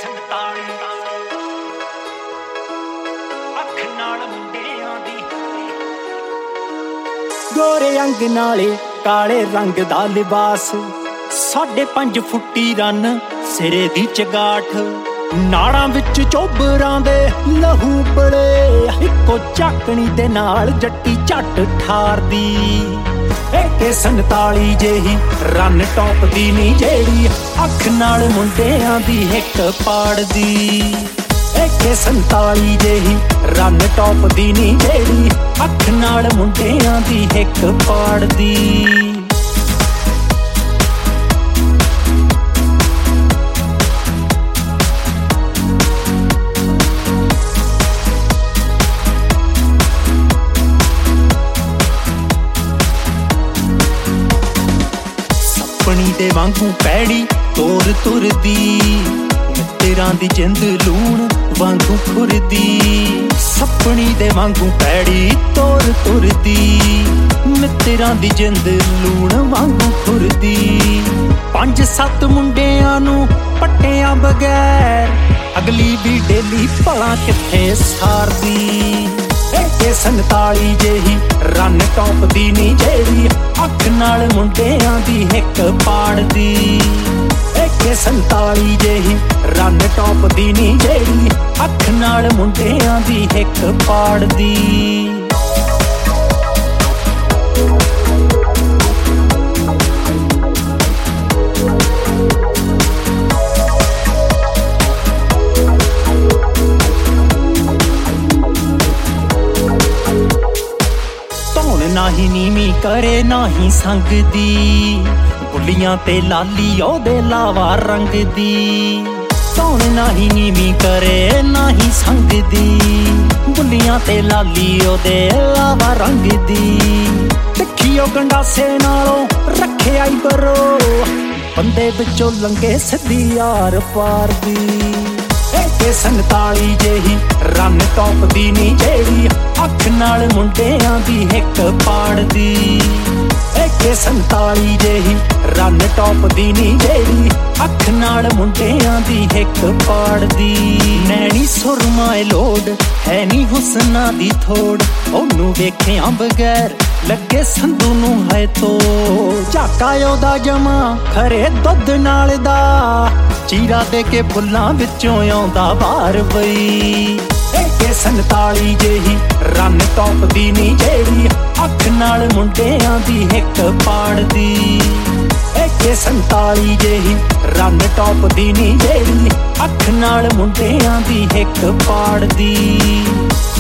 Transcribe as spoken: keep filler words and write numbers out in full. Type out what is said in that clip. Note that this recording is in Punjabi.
ਸੰਤਾਲੀ ਅੱਖ ਨਾਲ ਮੁੰਡਿਆਂ ਦੀ ਗੋਰੇ ਅੰਗ ਨਾਲੇ ਕਾਲੇ ਰੰਗ ਦਾ ਲਿਬਾਸ ਸਾਢੇ ਪੰਜ ਫੁੱਟੀ ਰੰਨ ਸਿਰੇ ਦੀ ਚਗਾਠ ਨਾੜਾਂ ਵਿੱਚ ਚੋਬਰਾਂ ਦੇ ਲਹੂ ਬੜੇ ਇੱਕੋ ਝਾਕਣੀ ਦੇ ਨਾਲ ਜੱਟੀ ਝੱਟ ਠਾਰਦੀ ਏਕੇ ਸੰਤਾਲੀ ਜਿਹੀ ਰੰਨ ਟੌਪਦੀ ਨੀ ਜਿਹੜੀ ਅੱਖ ਨਾਲ ਮੁੰਡਿਆਂ ਦੀ ਹਿੱਕ ਪਾੜਦੀ ਏਕੇ ਸੰਤਾਲੀ ਜਿਹੀ ਰੰਨ ਟੌਪਦੀ ਨੀ ਜਿਹੜੀ ਅੱਖ ਨਾਲ ਮੁੰਡਿਆਂ ਦੀ ਹਿੱਕ ਪਾੜਦੀ ਆਪਣੀ ਦੇ ਵਾਂਗੂ ਪੈੜੀ ਤੋਰ ਤੁਰਦੀ ਮਿੱਤਰਾਂ ਦੀ ਜਿੰਦ ਲੂਣ ਵਾਂਗੂ ਖੁਰਦੀ ਸੱਪਣੀ ਦੇ ਵਾਂਗੂ ਪੈੜੀ ਤੋਰ ਤੁਰਦੀ ਮਿੱਤਰਾਂ ਦੀ ਜਿੰਦ ਲੂਣ ਵਾਂਗੂ ਖੁਰਦੀ ਪੰਜ ਸੱਤ ਮੁੰਡਿਆਂ ਨੂੰ ਪੱਟਿਆਂ ਬਗੈਰ ਅਗਲੀ ਵੀ ਡੇਲੀ ਭਲਾ ਕਿੱਥੇ ਸਾਰਦੀ ਏਕੇ ਸੰਤਾਲੀ ਜਿਹੀ ਰੰਨ ਟੌਪਦੀ ਨੀ ਜਿਹੜੀ ਅੱਖ ਨਾਲ ਮੁੰਡਿਆਂ ਦੀ ਹਿੱਕ ਪਾੜਦੀ ਏਕੇ ਸੰਤਾਲੀ ਜਿਹੀ ਰੰਨ ਟੌਪਦੀ ਨੀ ਜਿਹੜੀ ਅੱਖ ਨਾਲ ਮੁੰਡਿਆਂ ਦੀ ਹਿੱਕ ਪਾੜਦੀ ਨਾਹੀਂ ਨੀਵੀਂ ਕਰੇ ਨਾਹੀਂ ਸੰਗਦੀ ਬੁੱਲੀਆਂ ਤੇ ਲਾਲੀ ਉਹਦੇ ਲਾਵਾ ਰੰਗ ਦੀ ਧੌਣ ਨਾਹੀਂ ਨੀਵੀਂ ਕਰੇ ਨਾਹੀਂ ਸੰਗਦੀ ਬੁੱਲੀਆਂ ਤੇ ਲਾਲੀ ਉਹਦੇ ਲਾਵਾ ਰੰਗ ਦੀ ਤਿੱਖੀਓ ਗੰਡਾਸੇ ਨਾਲੋਂ ਰੱਖਿਆ ਈ ਬਰੋ ਬੰਦੇ ਵਿੱਚੋਂ ਲੰਘੇ ਸਿੱਧੀ ਯਾਰ ਪਾਰ ਦੀ ਏਕੇ ਸੰਤਾਲੀ ਜਿਹੀ ਰੰਨ ਟੌਪਦੀ ਨੀ ਜਿਹੜੀ ਅੱਖ ਨਾਲ ਮੁੰਡਿਆਂ ਦੀ ਹਿੱਕ ਪਾੜਦੀ ਏਕੇ ਸੰਤਾਲੀ ਜਿਹੀ ਰੰਨ ਟੌਪਦੀ ਨੀ ਜਿਹੜੀ ਅੱਖ ਨਾਲ ਮੁੰਡਿਆਂ ਦੀ ਹਿੱਕ ਪਾੜਦੀ ਨੈਣੀ ਸੁਰਮਾਏ ਲੋਡ ਹੈ ਨੀ ਹੁਸਨਾਂ ਦੀ ਥੋੜ ਉਹਨੂੰ ਵੇਖਿਆ ਬਗੈਰ ਲੱਗੇ ਸੰਧੂ ਨੂੰ ਹੈ ਤੋ ਝਾਕਾ ਉਹਦਾ ਜਮਾ ਖਰੇ ਦੁੱਧ ਨਾਲ ਦਾ ਚੀਰਾ ਦੇ ਕੇ ਫੁੱਲਾਂ ਵਿੱਚੋਂ ਆਉਂਦਾ ਬਾਹਰ ਬਈ ਏਕੇ ਸੰਤਾਲੀ ਜਿਹੀ ਰੰਨ ਟੌਪਦੀ ਨੀ ਜਿਹੜੀ ਅੱਖ ਨਾਲ ਮੁੰਡਿਆਂ ਦੀ ਹਿੱਕ ਪਾੜਦੀ ਏਕੇ ਸੰਤਾਲੀ ਜਿਹੀ ਰੰਨ ਟੌਪਦੀ ਨੀ ਜਿਹੜੀ ਅੱਖ ਨਾਲ ਮੁੰਡਿਆਂ ਦੀ ਹਿੱਕ ਪਾੜਦੀ